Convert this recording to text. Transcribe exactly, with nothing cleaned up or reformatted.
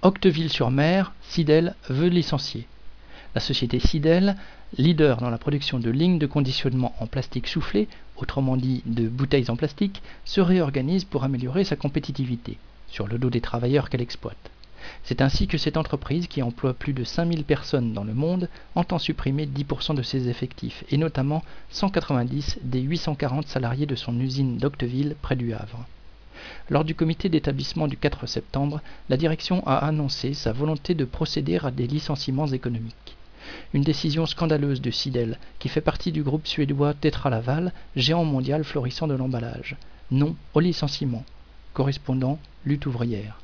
Octeville-sur-Mer, Sidel veut licencier. La société Sidel, leader dans la production de lignes de conditionnement en plastique soufflé, autrement dit de bouteilles en plastique, se réorganise pour améliorer sa compétitivité, sur le dos des travailleurs qu'elle exploite. C'est ainsi que cette entreprise, qui emploie plus de cinq mille personnes dans le monde, entend supprimer dix pour cent de ses effectifs, et notamment cent quatre-vingt-dix des huit cent quarante salariés de son usine d'Octeville, près du Havre. Lors du comité d'établissement du quatre septembre, la direction a annoncé sa volonté de procéder à des licenciements économiques. Une décision scandaleuse de Sidel, qui fait partie du groupe suédois Tetra Laval, géant mondial florissant de l'emballage. Non au licenciement. Correspondant, lutte ouvrière.